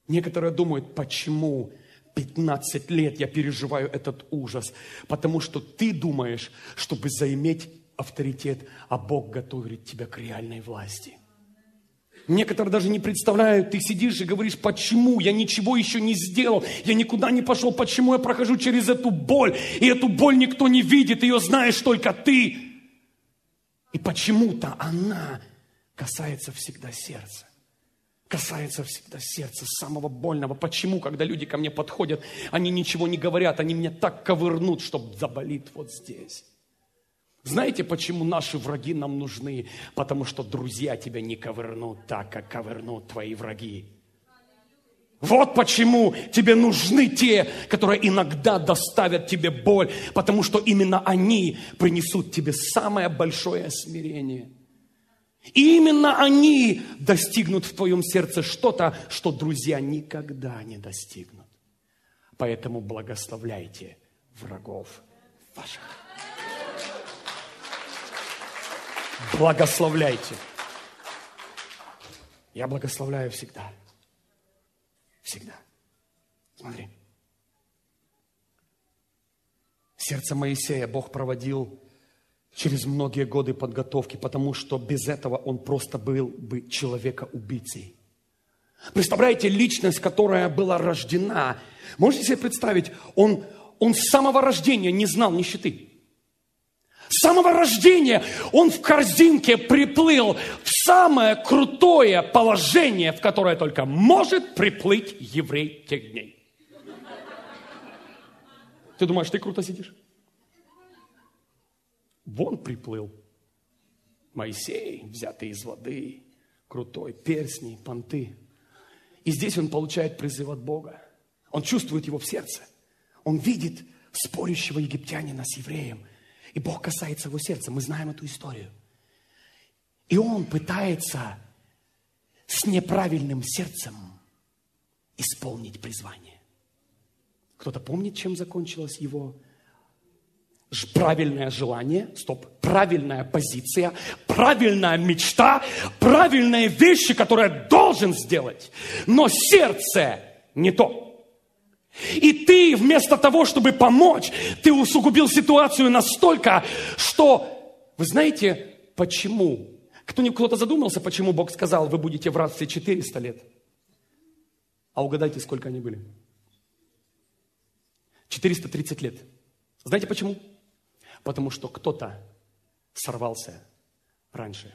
Некоторые думают, почему 15 лет я переживаю этот ужас? Потому что ты думаешь, чтобы заиметь авторитет, а Бог готовит тебя к реальной власти. Некоторые даже не представляют, ты сидишь и говоришь, почему я ничего еще не сделал, я никуда не пошел, почему я прохожу через эту боль, и эту боль никто не видит, ее знаешь только ты. И почему-то она касается всегда сердца. Касается всегда сердца, самого больного. Почему, когда люди ко мне подходят, они ничего не говорят, они меня так ковырнут, что заболит вот здесь. Знаете, почему наши враги нам нужны? Потому что друзья тебя не ковырнут так, как ковырнут твои враги. Вот почему тебе нужны те, которые иногда доставят тебе боль, потому что именно они принесут тебе самое большое смирение. И именно они достигнут в твоем сердце что-то, что друзья никогда не достигнут. Поэтому благословляйте врагов ваших. Благословляйте. Я благословляю всегда. Всегда. Смотри. Сердце Моисея Бог проводил через многие годы подготовки, потому что без этого он просто был бы человека-убийцей. Представляете, личность, которая была рождена, можете себе представить, он с самого рождения не знал нищеты. С самого рождения он в корзинке приплыл в самое крутое положение, в которое только может приплыть еврей тех дней. Ты думаешь, ты круто сидишь? Вон приплыл Моисей, взятый из воды, крутой, перстни, понты. И здесь он получает призыв от Бога. Он чувствует его в сердце. Он видит спорящего египтянина с евреем. И Бог касается его сердца. Мы знаем эту историю. И он пытается с неправильным сердцем исполнить призвание. Кто-то помнит, чем закончилось его правильное желание? Правильная позиция, правильная мечта, правильные вещи, которые я должен сделать. Но сердце не то. И ты вместо того, чтобы помочь, ты усугубил ситуацию настолько, что... Вы знаете, почему? Кто-то задумался, почему Бог сказал, вы будете в рабстве 400 лет? А угадайте, сколько они были? 430 лет. Знаете почему? Потому что кто-то сорвался раньше.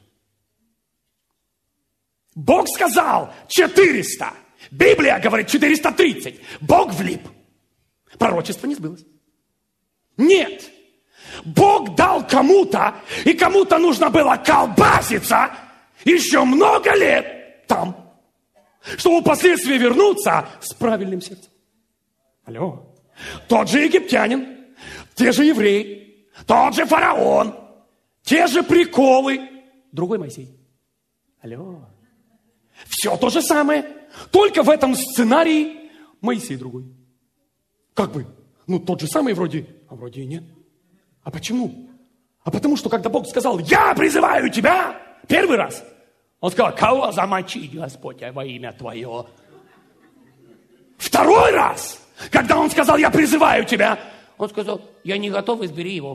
Бог сказал 400. Библия говорит 430. Бог влип. Пророчество не сбылось. Нет. Бог дал кому-то, и кому-то нужно было колбаситься еще много лет там, чтобы впоследствии вернуться с правильным сердцем. Алло. Тот же египтянин, те же евреи, тот же фараон, те же приколы. Другой Моисей. Алло. Все то же самое. Только в этом сценарии Моисей другой. Как бы? Тот же самый вроде, а вроде и нет. А почему? А потому что, когда Бог сказал, я призываю тебя, первый раз, Он сказал, кого замочить, Господь, во имя Твое? Второй раз, когда Он сказал, я призываю тебя, Он сказал, я не готов, избери его.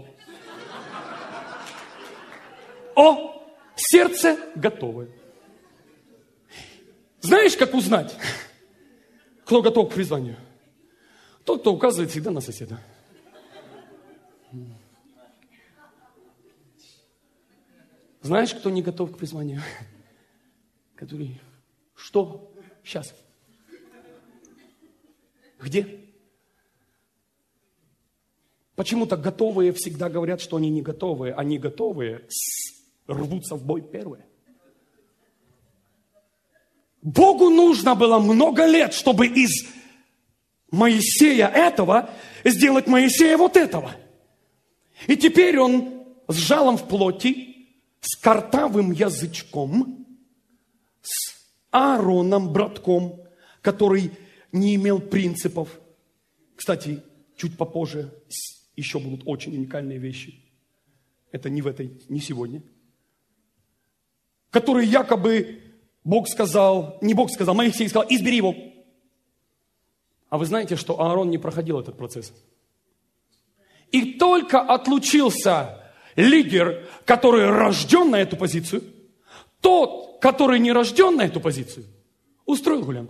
Сердце готовое. Знаешь, как узнать, кто готов к призванию? Тот, кто указывает всегда на соседа. Знаешь, кто не готов к призванию? Который, что? Сейчас. Где? Почему-то готовые всегда говорят, что они не готовые, а не готовые рвутся в бой первые. Богу нужно было много лет, чтобы из Моисея этого сделать Моисея вот этого. И теперь он с жалом в плоти, с картавым язычком, с Аароном, братком, который не имел принципов. Кстати, чуть попозже еще будут очень уникальные вещи. Это не сегодня. Который якобы Моисей сказал, избери его. А вы знаете, что Аарон не проходил этот процесс? И только отлучился лидер, который рожден на эту позицию, тот, который не рожден на эту позицию, устроил гулянку.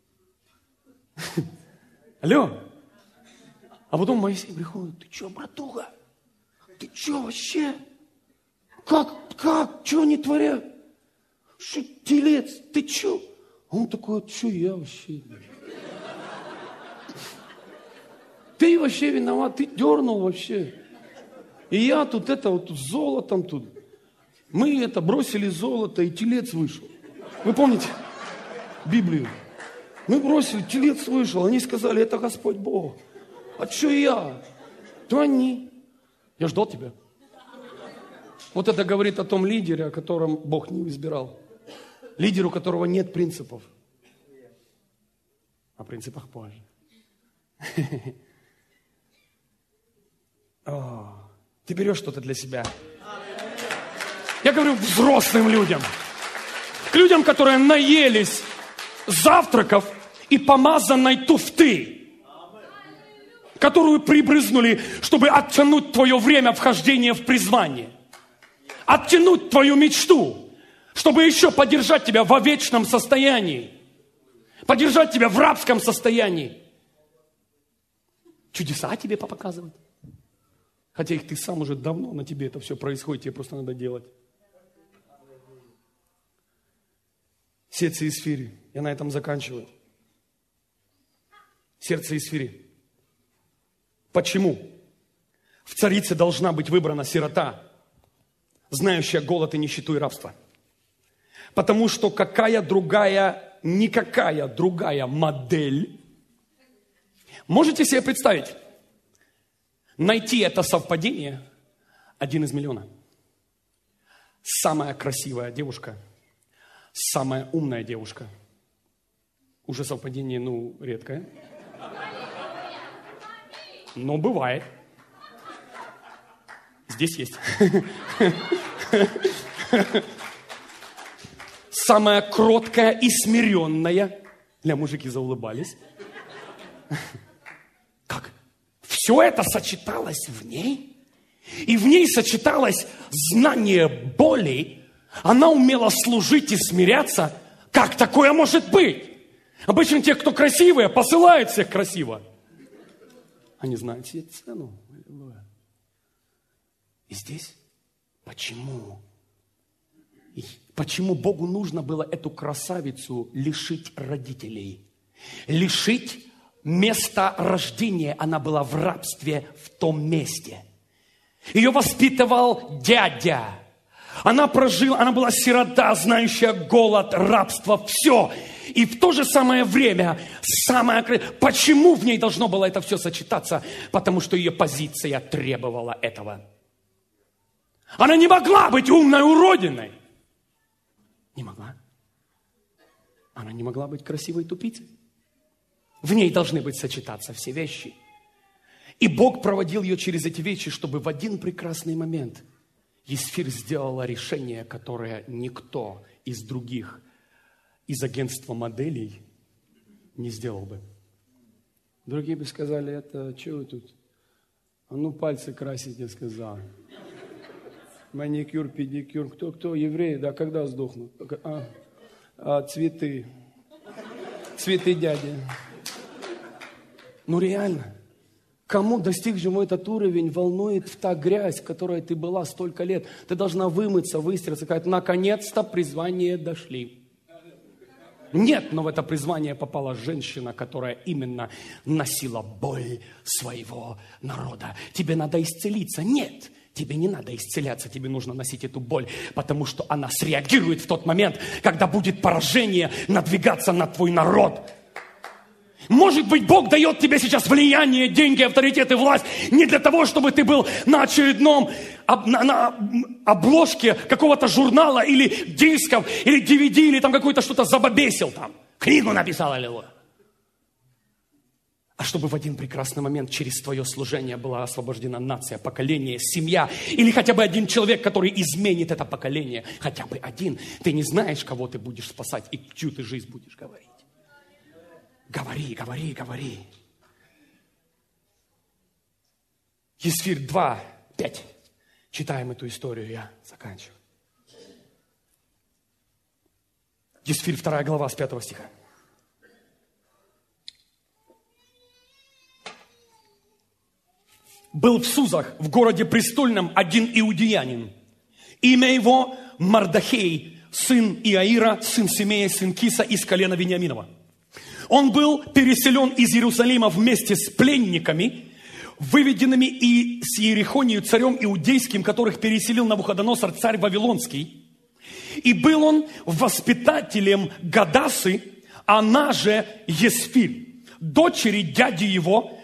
Алло. А потом Моисей приходит: ты что, братуха? Ты что вообще? Как? Что они творят? Что, телец, ты что? А он такой: а что я вообще? Ты вообще виноват, ты дернул вообще. И я тут с золотом тут. Мы бросили золото, и телец вышел. Вы помните Библию? Мы бросили, телец вышел. Они сказали: это Господь Бог. А что я? То они. Я ждал тебя. Вот это говорит о том лидере, о котором Бог не избирал. Лидеру, у которого нет принципов. О принципах позже. Ты берешь что-то для себя. Я говорю взрослым людям. К людям, которые наелись завтраков и помазанной туфты, которую прибрызнули, чтобы оттянуть твое время вхождения в призвание. Оттянуть твою мечту, чтобы еще поддержать тебя во вечном состоянии. Поддержать тебя в рабском состоянии. Чудеса тебе показывают. Хотя их ты сам уже давно, на тебе это все происходит, тебе просто надо делать. Сердце Исфири. Я на этом заканчиваю. Сердце Исфири. Почему? В царице должна быть выбрана сирота, знающая голод и нищету и рабство. Потому что никакая другая модель. Можете себе представить? Найти это совпадение 1 из миллиона. Самая красивая девушка, самая умная девушка. Уже совпадение, редкое. Но бывает. Здесь есть. Самая кроткая и смиренная. Мужики заулыбались. Как? Все это сочеталось в ней, и в ней сочеталось знание боли. Она умела служить и смиряться. Как такое может быть? Обычно те, кто красивые, посылают всех красиво. Они знают себе цену. И здесь почему? Почему Богу нужно было эту красавицу лишить родителей? Лишить место рождения. Она была в рабстве в том месте. Ее воспитывал дядя. Она была сирота, знающая голод, рабство, все. И в то же самое время, почему в ней должно было это все сочетаться? Потому что ее позиция требовала этого. Она не могла быть умной уродиной. Не могла. Она не могла быть красивой тупицей. В ней должны быть сочетаться все вещи. И Бог проводил ее через эти вещи, чтобы в один прекрасный момент Исфирь сделала решение, которое никто из других, из агентства моделей не сделал бы. Другие бы сказали: это что вы тут? Пальцы красить, я сказал. Маникюр, педикюр. Кто? Евреи? Да, когда сдохнут? Цветы. Цветы дяди. Реально. Кому, достигшему этот уровень, волнует та грязь, в которой ты была столько лет? Ты должна вымыться, выстираться, сказать: наконец-то призвание дошли. Нет, но в это призвание попала женщина, которая именно носила боль своего народа. Тебе надо исцелиться. Нет, тебе не надо исцеляться, тебе нужно носить эту боль, потому что она среагирует в тот момент, когда будет поражение надвигаться на твой народ. Может быть, Бог дает тебе сейчас влияние, деньги, авторитет и власть не для того, чтобы ты был на очередном на обложке какого-то журнала или дисков, или DVD, или там какое-то что-то забабесил там. Книгу написал, аллилуйя. А чтобы в один прекрасный момент через твое служение была освобождена нация, поколение, семья, или хотя бы один человек, который изменит это поколение, хотя бы один. Ты не знаешь, кого ты будешь спасать и чью ты жизнь будешь говорить. Говори, говори, говори. Есфирь 2:5. Читаем эту историю, я заканчиваю. Есфирь 2 глава с 5 стиха. Был в Сузах, в городе престольном, один иудеянин. Имя его Мардахей, сын Иаира, сын Симея, сын Киса из колена Вениаминова. Он был переселен из Иерусалима вместе с пленниками, выведенными и с Иерихонию, царем иудейским, которых переселил Навуходоносор, царь Вавилонский. И был он воспитателем Гадасы, она же Есфирь, дочери дяди его,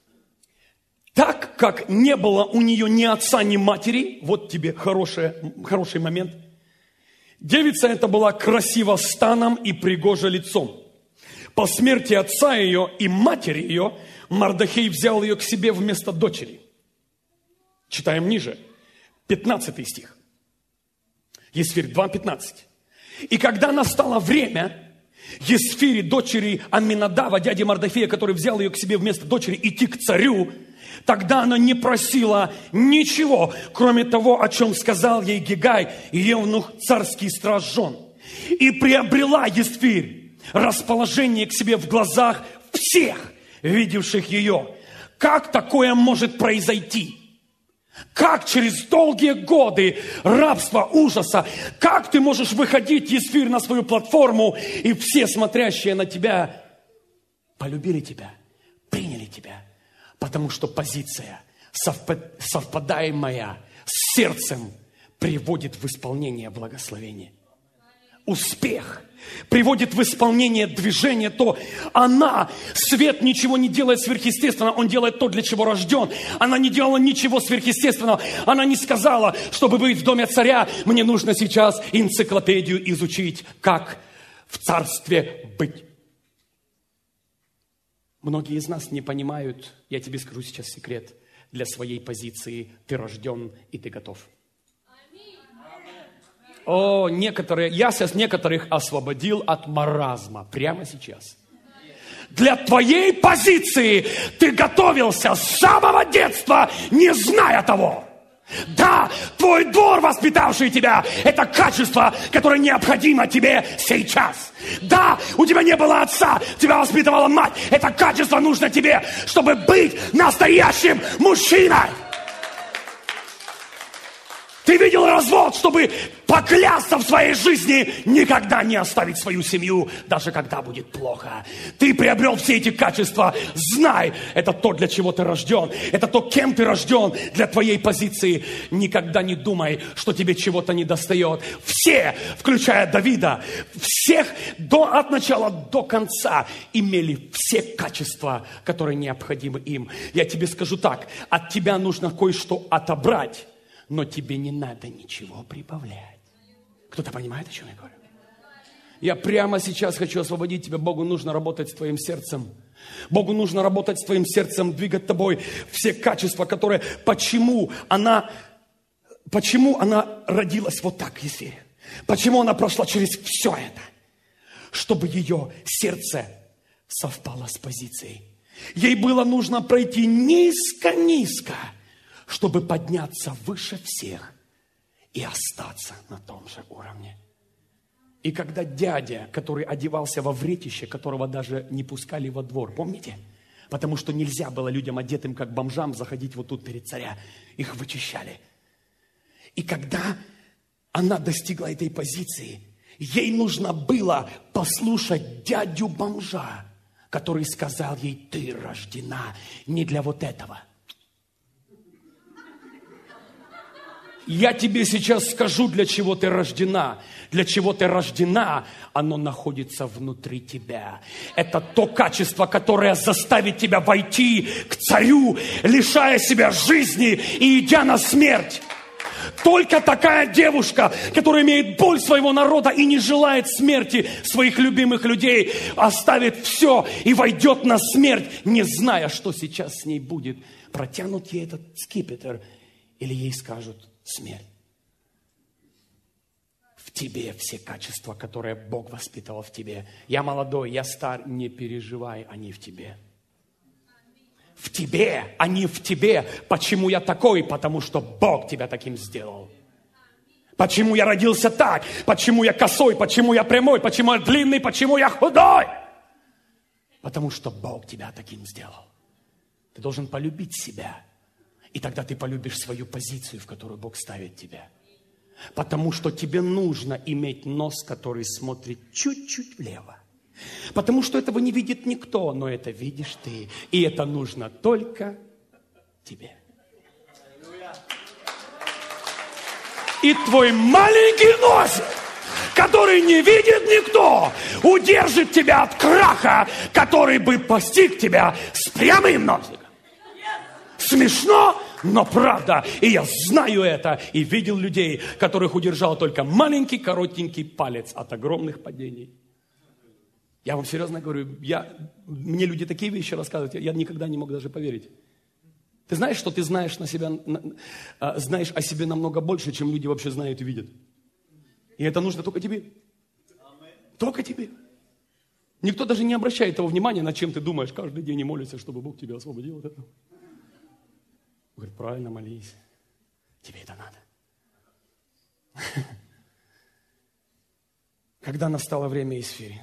так как не было у нее ни отца, ни матери. Вот тебе хороший момент. Девица эта была красива станом и пригожа лицом. По смерти отца ее и матери ее Мардахей взял ее к себе вместо дочери. Читаем ниже, 15 стих. Есфирь 2:15. И когда настало время Есфири, дочери Аминадава, дяди Мардахея, который взял ее к себе вместо дочери, идти к царю, тогда она не просила ничего, кроме того, о чем сказал ей Гигай, евнух царский страж жен. И приобрела Есфирь расположение к себе в глазах всех, видевших ее. Как такое может произойти? Как через долгие годы рабства, ужаса, как ты можешь выходить, Есфирь, на свою платформу, и все смотрящие на тебя полюбили тебя, приняли тебя, потому что позиция, совпадаемая с сердцем, приводит в исполнение благословения. Успех приводит в исполнение движение, то она, свет ничего не делает сверхъестественно, он делает то, для чего рожден. Она не делала ничего сверхъестественного. Она не сказала, чтобы быть в доме царя, мне нужно сейчас энциклопедию изучить, как в царстве быть. Многие из нас не понимают, я тебе скажу сейчас секрет, для своей позиции ты рожден и ты готов. О, я сейчас некоторых освободил от маразма прямо сейчас. Для твоей позиции ты готовился с самого детства, не зная того. Да, твой двор, воспитавший тебя, это качество, которое необходимо тебе сейчас. Да, у тебя не было отца, тебя воспитывала мать. Это качество нужно тебе, чтобы быть настоящим мужчиной. Ты видел развод, чтобы поклясться в своей жизни, никогда не оставить свою семью, даже когда будет плохо. Ты приобрел все эти качества. Знай, это то, для чего ты рожден. Это то, кем ты рожден для твоей позиции. Никогда не думай, что тебе чего-то недостает. Все, включая Давида, всех от начала до конца имели все качества, которые необходимы им. Я тебе скажу так, от тебя нужно кое-что отобрать, но тебе не надо ничего прибавлять. Кто-то понимает, о чем я говорю? Я прямо сейчас хочу освободить тебя. Богу нужно работать с твоим сердцем. Богу нужно работать с твоим сердцем, двигать тобой все качества, которые... Почему она родилась вот так, Есфирь? Почему она прошла через все это? Чтобы ее сердце совпало с позицией. Ей было нужно пройти низко-низко, чтобы подняться выше всех и остаться на том же уровне. И когда дядя, который одевался во вретище, которого даже не пускали во двор, помните? Потому что нельзя было людям, одетым как бомжам, заходить вот тут перед царя. Их вычищали. И когда она достигла этой позиции, ей нужно было послушать дядю бомжа, который сказал ей: ты рождена не для вот этого. Я тебе сейчас скажу, для чего ты рождена. Для чего ты рождена, оно находится внутри тебя. Это то качество, которое заставит тебя войти к царю, лишая себя жизни и идя на смерть. Только такая девушка, которая имеет боль своего народа и не желает смерти своих любимых людей, оставит все и войдет на смерть, не зная, что сейчас с ней будет. Протянут ей этот скипетр или ей скажут: смерть. В тебе все качества, которые Бог воспитывал в тебе. Я молодой, я стар, не переживай, они в тебе. В тебе, они в тебе. Почему я такой? Потому что Бог тебя таким сделал. Почему я родился так? Почему я косой? Почему я прямой? Почему я длинный? Почему я худой? Потому что Бог тебя таким сделал. Ты должен полюбить себя. И тогда ты полюбишь свою позицию, в которую Бог ставит тебя. Потому что тебе нужно иметь нос, который смотрит чуть-чуть влево. Потому что этого не видит никто, но это видишь ты. И это нужно только тебе. И твой маленький носик, который не видит никто, удержит тебя от краха, который бы постиг тебя с прямым носиком. Смешно, но правда. И я знаю это. И видел людей, которых удержал только маленький, коротенький палец от огромных падений. Я вам серьезно говорю, мне люди такие вещи рассказывают, я никогда не мог даже поверить. Ты знаешь, что ты знаешь о себе намного больше, чем люди вообще знают и видят. И это нужно только тебе. Только тебе. Никто даже не обращает того внимания, над чем ты думаешь каждый день и молишься, чтобы Бог тебя освободил от этого. Говорит, правильно, молись. Тебе это надо. Когда настало время Исфири,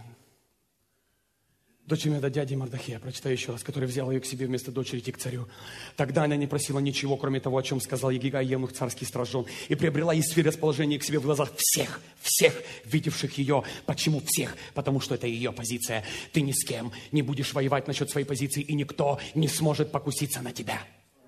дочь Меда, дяди Мардахея, прочитаю еще раз, который взял ее к себе вместо дочери идти к царю. Тогда она не просила ничего, кроме того, о чем сказал Егигай, евнух царский стражон, и приобрела Исфирь расположение к себе в глазах всех видевших ее. Почему всех? Потому что это ее позиция. Ты ни с кем не будешь воевать насчет своей позиции, и никто не сможет покуситься на тебя.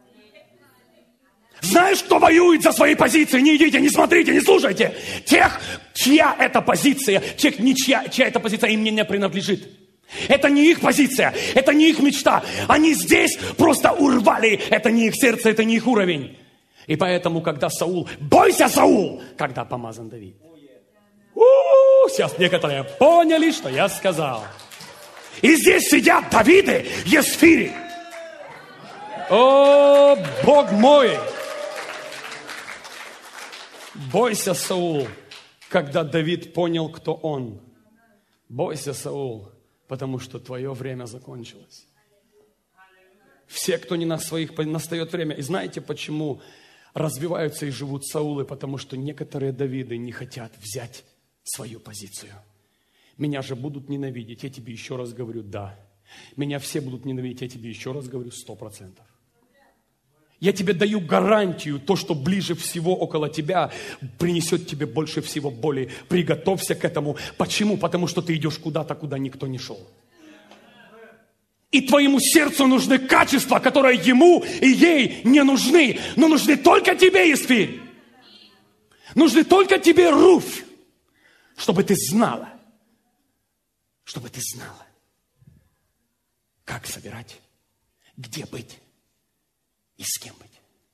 Знаешь, кто воюет за свои позиции? Не идите, не смотрите, не слушайте. Тех, чья это позиция, чья эта позиция им не принадлежит. Это не их позиция, это не их мечта. Они здесь просто урвали. Это не их сердце, это не их уровень. И поэтому, когда Саул, бойся, Саул, когда помазан Давид. Сейчас некоторые поняли, что я сказал. И здесь сидят Давиды, Есфири. О, Бог мой! Бойся, Саул, когда Давид понял, кто он. Бойся, Саул, потому что твое время закончилось. Все, кто не на своих, настает время. И знаете, почему развиваются и живут Саулы? Потому что некоторые Давиды не хотят взять свою позицию. Меня же будут ненавидеть. Я тебе еще раз говорю, да. Меня все будут ненавидеть. Я тебе еще раз говорю, 100%. Я тебе даю гарантию, то, что ближе всего около тебя, принесет тебе больше всего боли. Приготовься к этому. Почему? Потому что ты идешь куда-то, куда никто не шел. И твоему сердцу нужны качества, которые ему и ей не нужны. Но нужны только тебе, Есфирь. Нужны только тебе, Руфь. Чтобы ты знала. Чтобы ты знала. Как собирать. Где быть. И с кем быть?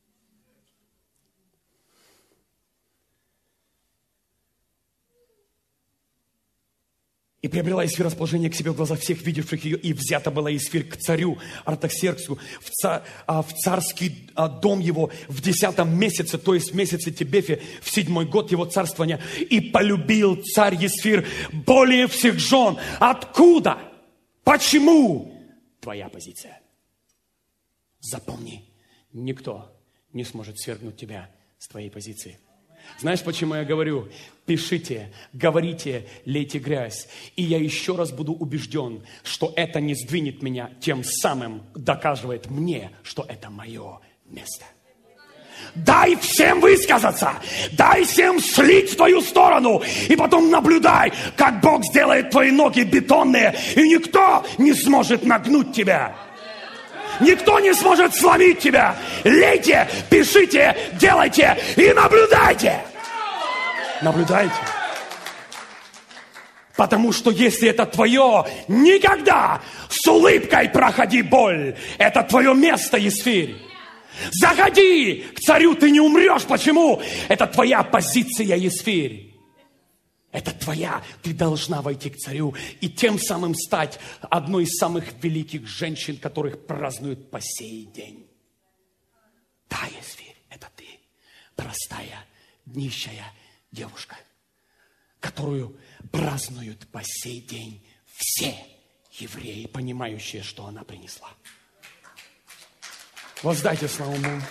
И приобрела Исфирь расположение к себе в глазах всех видевших ее, и взята была Исфирь к царю Артаксерксу в царский дом его в 10-м месяце, то есть в месяце Тебефе, в 7-й год его царствования. И полюбил царь Исфирь более всех жен. Откуда? Почему? Твоя позиция. Запомни. Никто не сможет свергнуть тебя с твоей позиции. Знаешь, почему я говорю? Пишите, говорите, лейте грязь. И я еще раз буду убежден, что это не сдвинет меня, тем самым доказывает мне, что это мое место. Дай всем высказаться, дай всем слить в твою сторону, и потом наблюдай, как Бог сделает твои ноги бетонные, и никто не сможет нагнуть тебя. Никто не сможет сломить тебя. Лейте, пишите, делайте и наблюдайте. Наблюдайте. Потому что если это твое, никогда с улыбкой проходи боль. Это твое место, Есфирь. Заходи к царю, ты не умрешь. Почему? Это твоя позиция, Есфирь. Это твоя, ты должна войти к царю и тем самым стать одной из самых великих женщин, которых празднуют по сей день. Да, Есфирь, это ты, простая, нищая девушка. которую празднуют по сей день все евреи, понимающие, что она принесла. Воздайте славу Богу.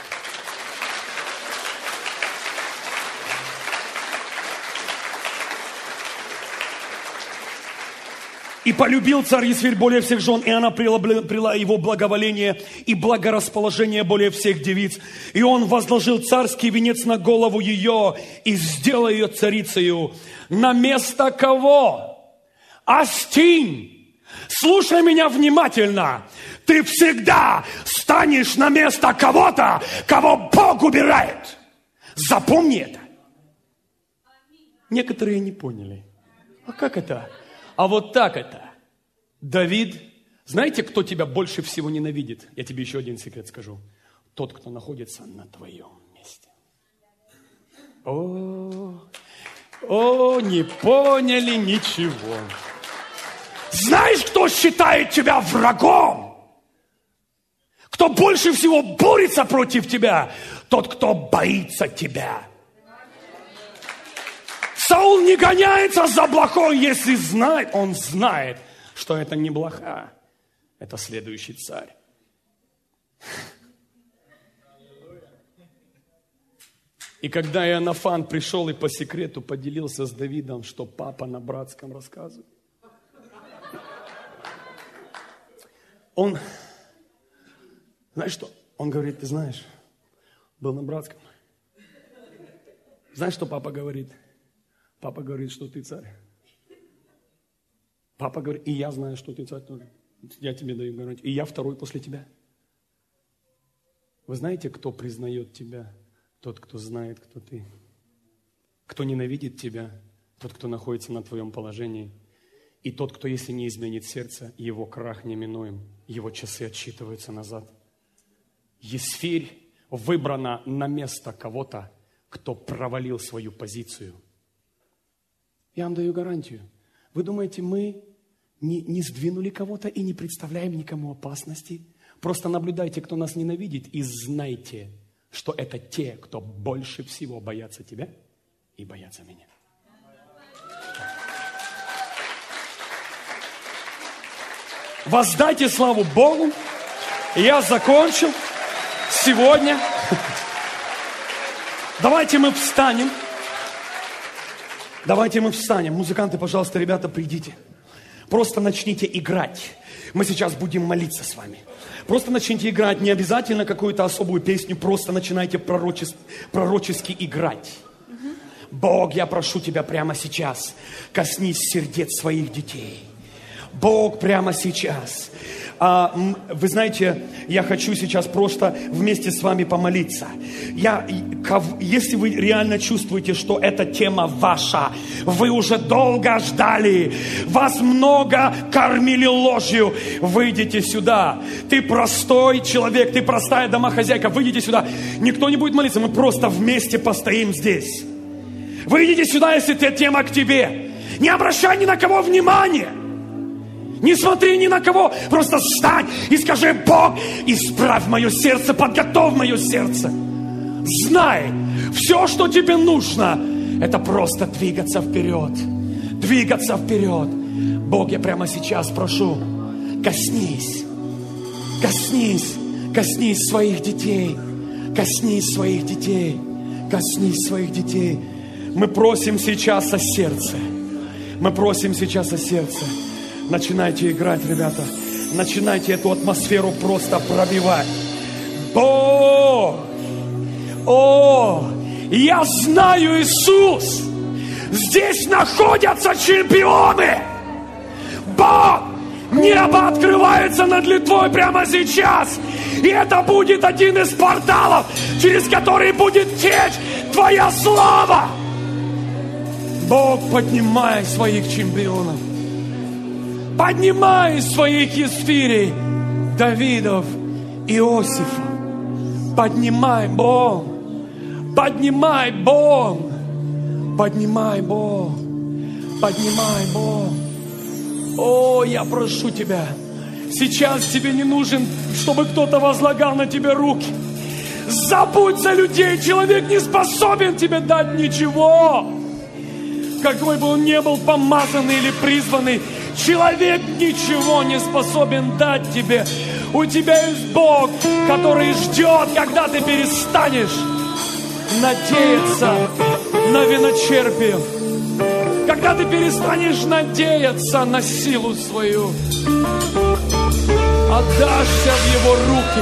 И полюбил царь Есфирь более всех жен, и она приняла его благоволение и благорасположение более всех девиц. И он возложил царский венец на голову ее и сделал ее царицею. На место кого? Астинь! Слушай меня внимательно. Ты всегда станешь на место кого-то, кого Бог убирает. Запомни это. Некоторые не поняли. А как это? А вот так это. Давид, знаете, кто тебя больше всего ненавидит? Я тебе еще один секрет скажу. Тот, кто находится на твоем месте. О, не поняли ничего. Знаешь, кто считает тебя врагом? Кто больше всего борется против тебя? Тот, кто боится тебя. Саул не гоняется за блохой, если знает. Он знает, что это не блоха. Это следующий царь. И когда Иоаннафан пришел и по секрету поделился с Давидом, что папа на братском рассказывает, он, знаешь что? Он говорит, ты знаешь, был на братском. Знаешь, что папа говорит? Папа говорит, что ты царь. Папа говорит, и я знаю, что ты царь тоже. Я тебе даю гарантию. И я второй после тебя. Вы знаете, кто признает тебя? Тот, кто знает, кто ты. Кто ненавидит тебя? Тот, кто находится на твоем положении. И тот, кто, если не изменит сердце, его крах неминуем. Его часы отсчитываются назад. Есфирь выбрана на место кого-то, кто провалил свою позицию. Я вам даю гарантию. Вы думаете, мы не сдвинули кого-то и не представляем никому опасности? Просто наблюдайте, кто нас ненавидит, и знайте, что это те, кто больше всего боятся тебя и боятся меня. Воздайте славу Богу. Я закончил сегодня. Давайте мы встанем. Давайте мы встанем. Музыканты, пожалуйста, ребята, придите. Просто начните играть. Мы сейчас будем молиться с вами. Просто начните играть. Не обязательно какую-то особую песню. Просто начинайте пророчески играть. Бог, я прошу Тебя прямо сейчас. Коснись сердец своих детей. Бог, прямо сейчас. Вы знаете, я хочу сейчас просто вместе с вами помолиться. Если вы реально чувствуете, что эта тема ваша, вы уже долго ждали, вас много кормили ложью, выйдите сюда. Ты простой человек, ты простая домохозяйка, выйдите сюда. Никто не будет молиться, мы просто вместе постоим здесь. Выйдите сюда, если эта тема к тебе. Не обращай ни на кого внимания. Не смотри ни на кого, просто встань и скажи: Бог, исправь мое сердце, подготовь мое сердце. Знай, все, что тебе нужно, это просто двигаться вперед. Двигаться вперед. Бог, я прямо сейчас прошу, коснись своих детей. Коснись своих детей. Коснись своих детей. Мы просим сейчас о сердце. Мы просим сейчас о сердце. Начинайте играть, ребята. Начинайте эту атмосферу просто пробивать. Бог! О! Я знаю, Иисус! Здесь находятся чемпионы! Бог! Небо открывается над Литвой прямо сейчас! И это будет один из порталов, через который будет течь Твоя слава! Бог, поднимай своих чемпионов! Поднимай своих Есфирей, Давидов, Иосифа. Поднимай, Бог. Поднимай, Бог. Поднимай, Бог. Поднимай, Бог. О, я прошу Тебя, сейчас Тебе не нужен, чтобы кто-то возлагал на Тебя руки. Забудь за людей, человек не способен Тебе дать ничего. какой бы он ни был помазанный или призванный, человек ничего не способен дать тебе. У тебя есть Бог, который ждет, когда ты перестанешь надеяться на виночерпие. Когда ты перестанешь надеяться на силу свою, отдашься в Его руки.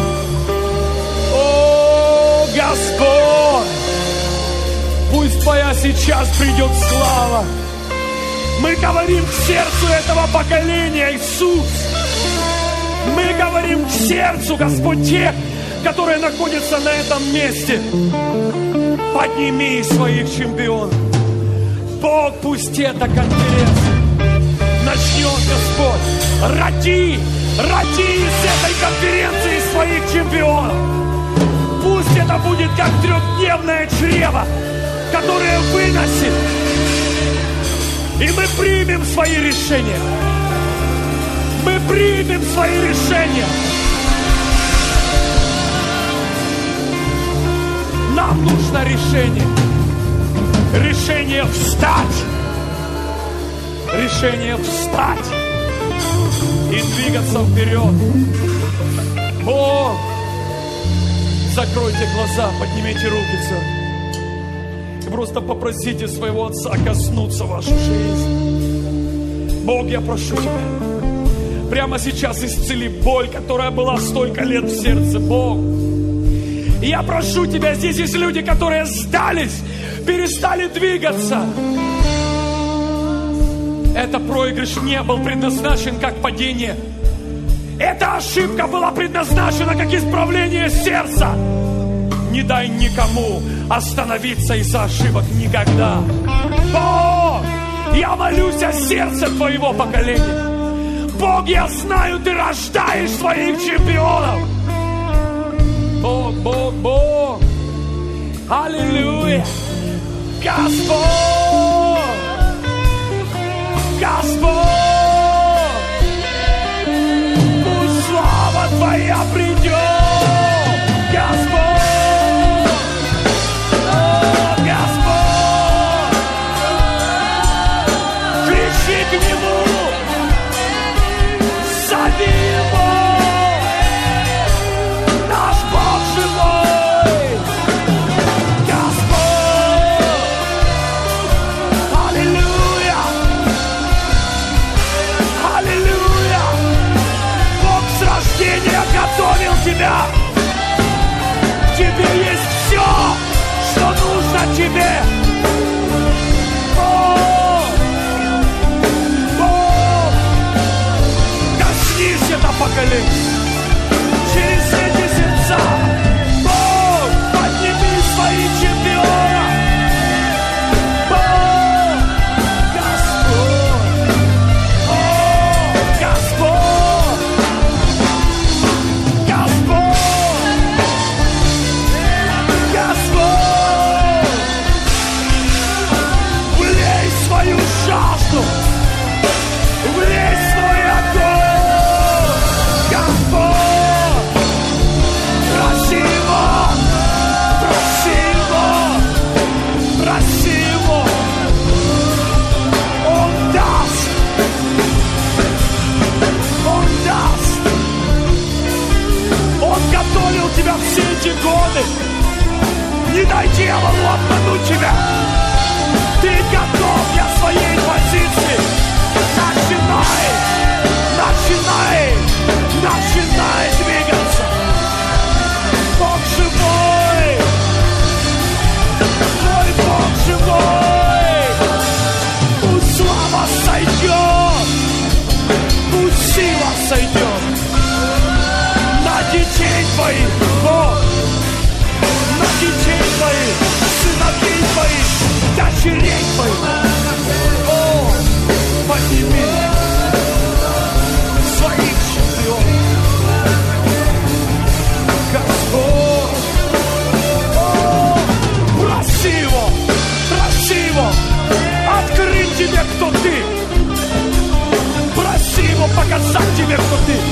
О, Господь, пусть Твоя сейчас придет слава. Мы говорим к сердцу этого поколения, Иисус. Мы говорим к сердцу, Господь, тех, которые находятся на этом месте. Подними своих чемпионов. Бог, пусть эта конференция начнет, Господь. Роди из этой конференции своих чемпионов. Пусть это будет как 3-дневное чрево, которое выносит. И мы примем свои решения. Мы примем свои решения. Нам нужно решение. Решение встать. Решение встать и двигаться вперед. О, закройте глаза, поднимите руки, и просто попросите своего Отца коснуться вашей жизни. Бог, я прошу Тебя, прямо сейчас исцели боль, которая была столько лет в сердце, Бог. И я прошу Тебя, здесь есть люди, которые сдались, перестали двигаться. Этот проигрыш не был предназначен как падение. Эта ошибка была предназначена как исправление сердца. Не дай никому остановиться из-за ошибок никогда. Бог, я молюсь о сердце Твоего поколения. Бог, я знаю, Ты рождаешь своих чемпионов. Бог, Бог, Бог. Аллилуйя. Господь. Господь. Пусть слава Твоя придет. Господь. О, Господь. Кричи к Нему. Зови Его. Наш Бог живой. Господь. Аллилуйя. Аллилуйя. Бог с рождения готовил тебя. Тебе есть все, что нужно тебе. Бог. Бог. Коснись это поколение. Через эти сердца. Бог, подними свои чемпиона. Бог. Господь. О, Господь. Господь. Господь. Влей свою жажду. Влей свой огонь. Господь. Проси Его. Проси Его. Проси Его. Он даст. Он даст. Он готовил тебя все эти годы. Не дай дьяволу обмануть тебя. Ты готов для своей позиции. Начинай. Начинай. Начинай двигаться. Бог живой. Твой Бог живой. Пусть слава сойдет. Пусть сила сойдет. На детей твоих, Бог. На детей твоих, сыновей твоих, дочерей твоих. О, подними своих чемпионов. Господь. О, проси Его открыть тебе, кто ты. Проси Его показать тебе, кто ты.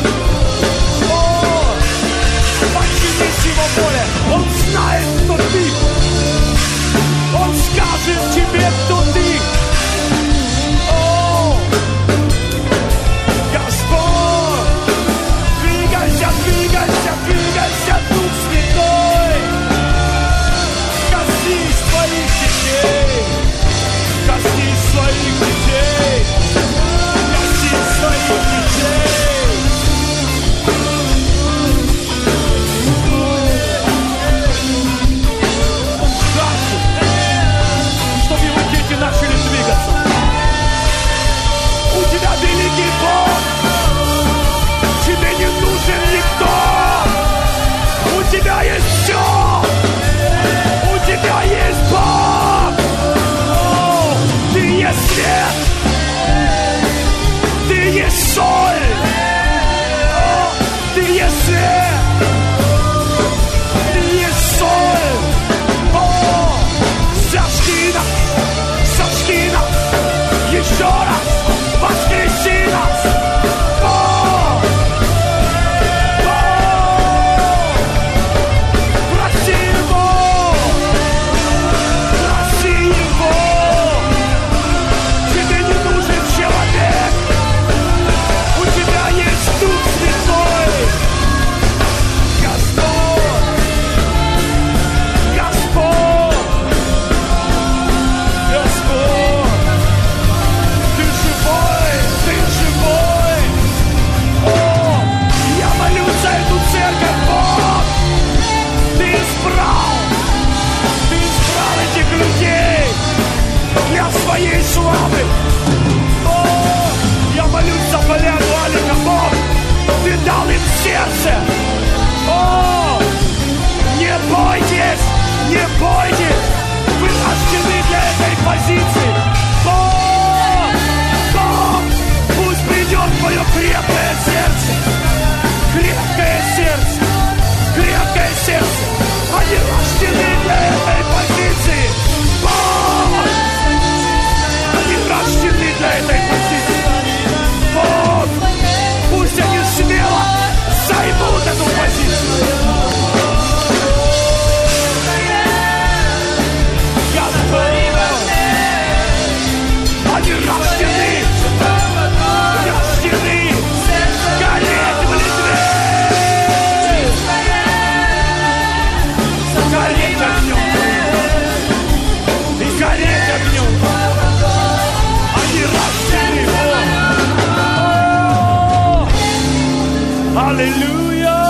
Аллилуйя!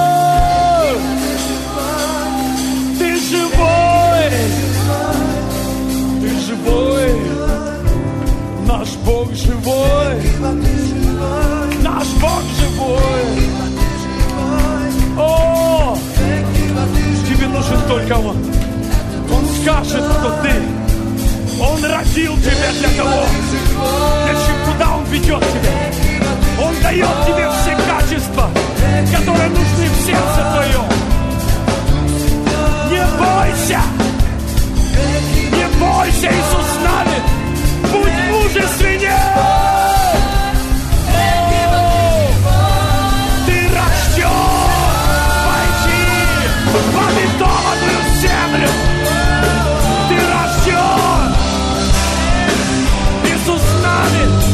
Ты живой! Ты живой! Наш Бог живой! Наш Бог живой! О! Тебе нужен только Он. Он скажет, кто ты. Он родил тебя для того, куда Он ведет тебя. Он дает тебе все качества, которые нужны в сердце твоем. Не бойся! Не бойся, Иисус с нами! Будь мужественнее! Ты рожден войти в обетованную землю! Ты рожден! Иисус с нами!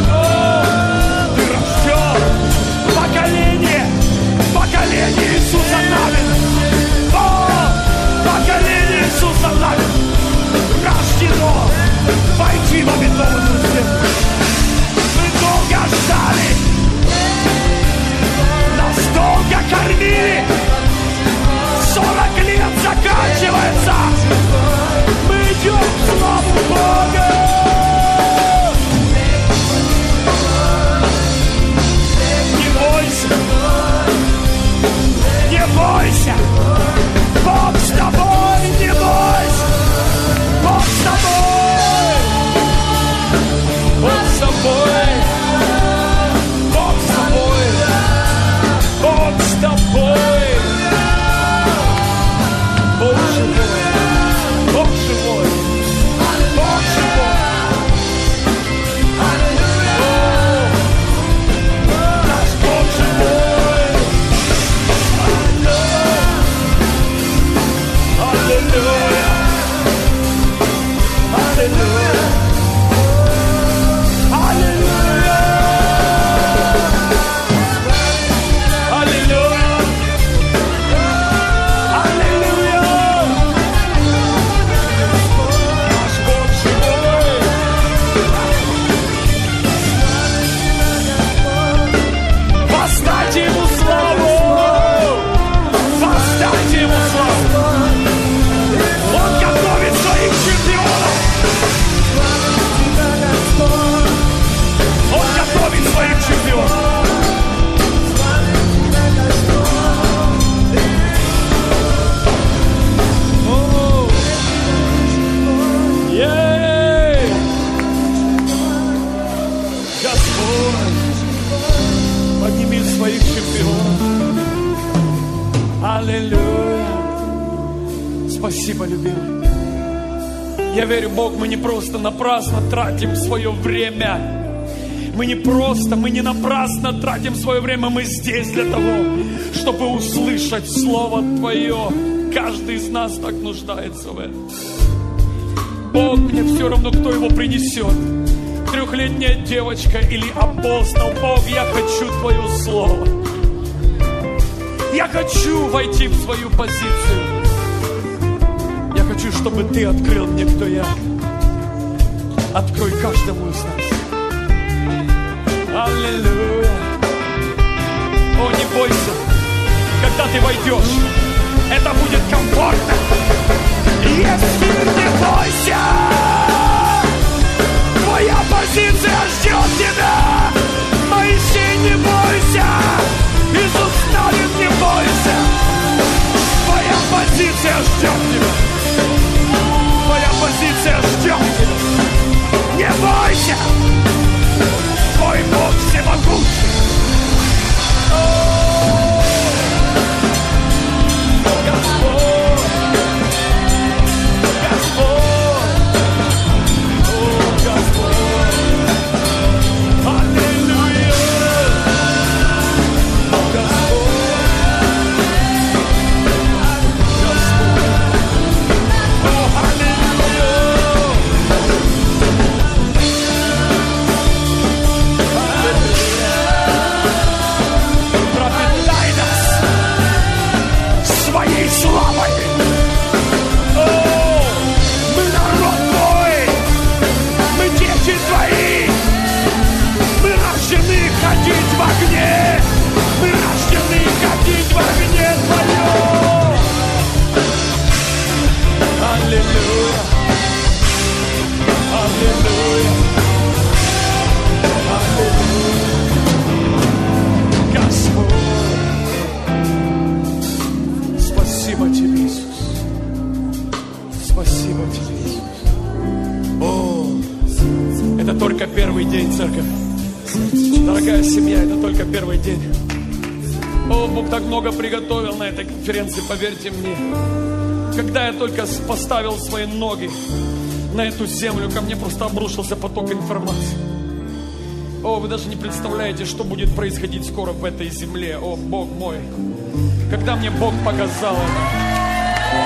Поколение Иисуса навин! О! Поколение Иисуса навин! Рождено войти в обетованную землю! Мы долго ждали! Нас долго кормили! 40 лет заканчивается! Мы идем в славу Бога! Не бойся! Не бойся! Бог с тобой! Не бойся! Бог с тобой! Бог с тобой! Бог с тобой! Бог с тобой! Бог живой! Бог живой! Бог живой! Наш Бог живой! Аллилуйя! Аллилуйя! Аллилуйя! Аллилуйя! Аллилуйя! Наш Бог живой! Воздайте Ему славу! Воздайте Ему славу! Он готовит своих чемпионов! Он готовит своих чемпионов! Ей! Господь, подними своих чемпионов! Аллилуйя! Спасибо, любимый. Я верю, Бог, мы не просто напрасно тратим свое время. Мы не напрасно тратим свое время. Мы здесь для того, чтобы услышать Слово Твое. Каждый из нас так нуждается в этом. Бог, мне все равно, кто его принесет. 3-летняя девочка или апостол. Бог, я хочу Твое Слово. Я хочу войти в свою позицию. Я хочу, чтобы Ты открыл мне, кто я. Открой каждому из нас. Аллилуйя. О, не бойся. Когда ты войдешь, это будет комфортно. Если не бойся, твоя позиция ждет тебя. Моисей, не бойся. Иисус Навин, не бойся. Твоя позиция ждет тебя. Твоя позиция ждет тебя. Не бойся. Твой Бог всемогущий. Господь. церковь. Дорогая семья, это только первый день. О, Бог так много приготовил на этой конференции, поверьте мне. Когда я только поставил свои ноги на эту землю, ко мне просто обрушился поток информации. О, вы даже не представляете, что будет происходить скоро в этой земле. О, Бог мой. Когда мне Бог показал это.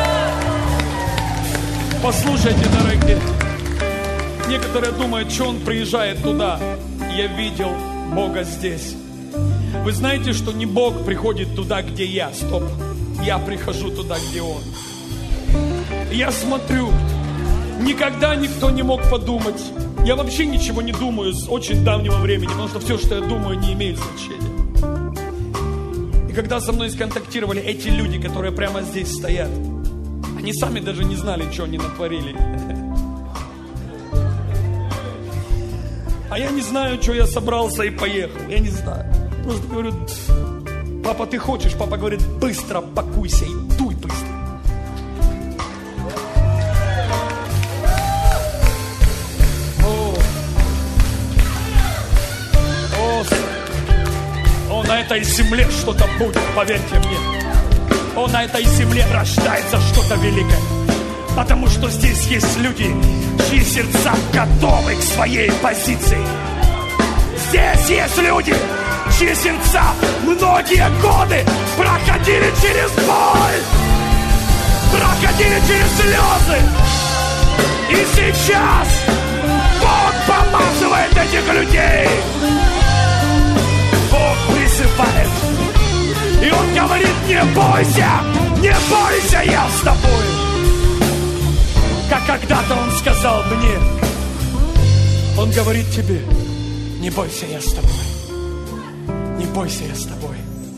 Послушайте, дорогие. Некоторые думают, что Он приезжает туда. Я видел Бога здесь. Вы знаете, что не Бог приходит туда, где я. Стоп. Я прихожу туда, где Он. Я смотрю. Никогда никто не мог подумать. Я вообще ничего не думаю с очень давнего времени, потому что все, что я думаю, не имеет значения. И когда со мной сконтактировали эти люди, которые прямо здесь стоят, они сами даже не знали, что они натворили. А я не знаю, что я собрался и поехал. Я не знаю. Просто говорю, папа, ты хочешь? Папа говорит, быстро пакуйся и дуй быстро. На этой земле что-то будет, поверьте мне. О, на этой земле рождается что-то великое. Потому что здесь есть люди, чьи сердца готовы к своей позиции. Здесь есть люди, чьи сердца многие годы проходили через боль, проходили через слезы. И сейчас Бог помазывает этих людей. Бог призывает. И Он говорит, не бойся, я с тобой. Как когда-то Он сказал мне, Он говорит тебе, не бойся, я с тобой. Не бойся, я с тобой.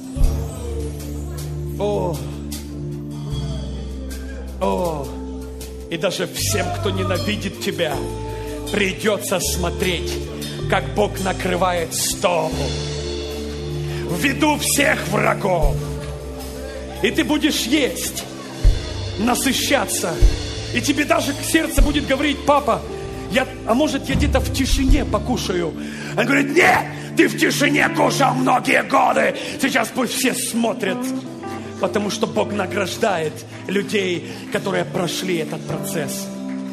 О, и даже всем, кто ненавидит тебя, придется смотреть, как Бог накрывает стол в виду всех врагов. И ты будешь есть, насыщаться. И тебе даже сердце будет говорить, папа, а может я где-то в тишине покушаю? Он говорит, нет, ты в тишине кушал многие годы. Сейчас пусть все смотрят. Потому что Бог награждает людей, которые прошли этот процесс.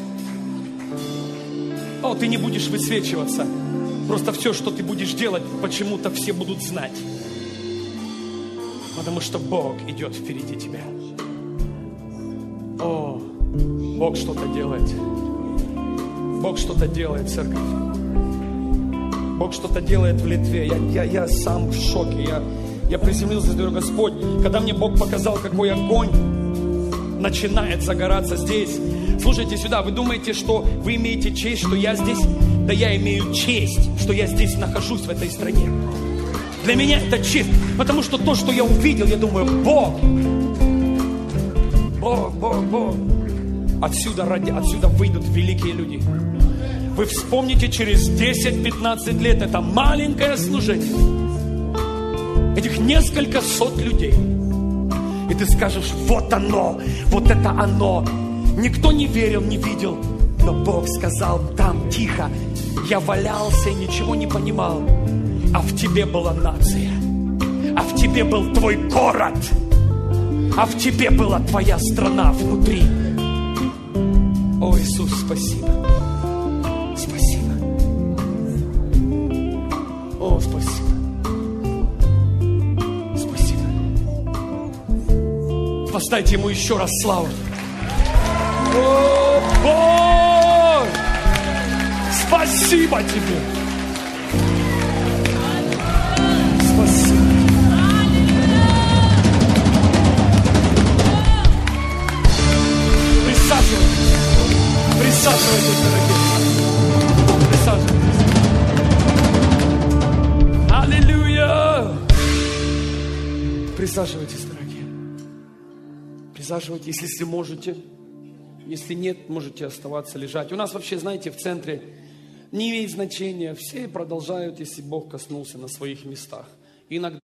О, ты не будешь высвечиваться. Просто все, что ты будешь делать, почему-то все будут знать. Потому что Бог идет впереди тебя. О, Бог что-то делает. Бог что-то делает, церковь. Бог что-то делает в Литве. Я сам в шоке. Я приземлился, говорю, Господь, когда мне Бог показал, какой огонь начинает загораться здесь. Слушайте сюда, вы думаете, что вы имеете честь, что я здесь? Да я имею честь, что я здесь нахожусь, в этой стране. Для меня это честь, потому что то, что я увидел, я думаю, Бог. Отсюда выйдут великие люди. Вы вспомните через 10-15 лет это маленькое служение. Этих несколько сот людей. И ты скажешь, вот оно, вот это оно. Никто не верил, не видел. Но Бог сказал, там тихо. Я валялся и ничего не понимал. А в тебе была нация. А в тебе был твой город. А в тебе была твоя страна внутри. О, Иисус, спасибо. Спасибо. О, спасибо. Спасибо. Воздайте Ему еще раз славу. О, Бог! Спасибо Тебе. Спасибо. Присаживайтесь. Присаживайтесь, дорогие. Присаживайтесь. Аллилуйя! Присаживайтесь, дорогие. Присаживайтесь, если можете. Если нет, можете оставаться лежать. У нас вообще, знаете, в центре не имеет значения. Все продолжают, если Бог коснулся на своих местах. Иногда